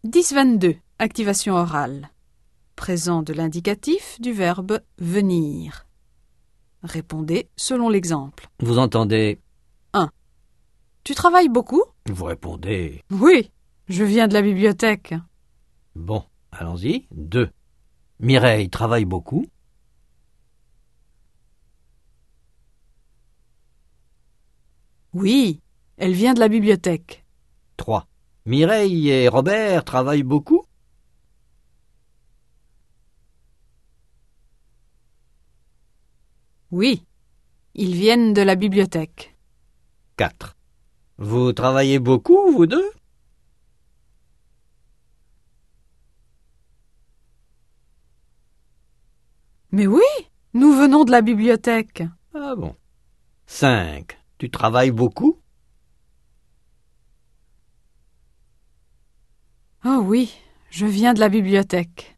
10-22. Activation orale. Présent de l'indicatif du verbe venir. Répondez selon l'exemple. Vous entendez? 1. Tu travailles beaucoup? Vous répondez? Oui, je viens de la bibliothèque. Bon, allons-y. 2. Mireille travaille beaucoup? Oui, elle vient de la bibliothèque. 3. Mireille et Robert travaillent beaucoup? Oui, ils viennent de la bibliothèque. 4. Vous travaillez beaucoup, vous deux? Mais oui, nous venons de la bibliothèque. Ah bon. 5. Tu travailles beaucoup? Oh oui, je viens de la bibliothèque.